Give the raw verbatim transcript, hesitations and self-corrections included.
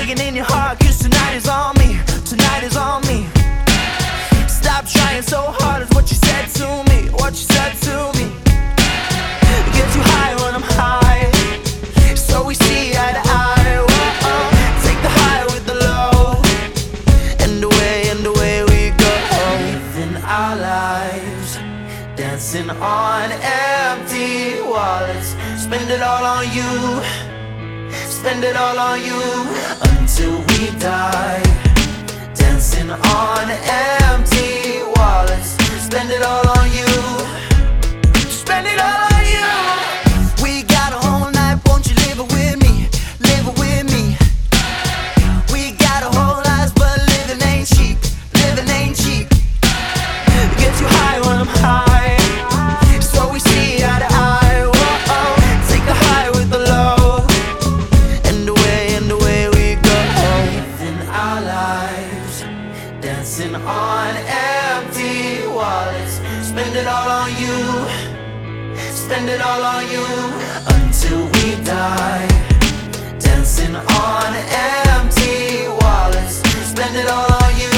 digging in your heart, cause tonight is on me. Tonight is on me. Stop trying so hard is what you said to me. What you said to me. Get too high when I'm high, so we see eye to eye. Whoa, take the high with the low, and away, and away we go. Living our lives, dancing on empty wallets. Spend it all on you, spend it all on you, until we die. Dancing on empty wallets. Spend it all on you, spend it all on you. We got a whole night, won't you live it with me? Live it with me. We got a whole lives, but living ain't cheap. Living ain't cheap. Get too high when I'm high, so we see eye to eye. Whoa, take the high with the low, and away, and away we go. Living our lives, dancing on empty wallets. Spend it all on you, spend it all on you, until we die. Dancing on empty wallets. Spend it all on you.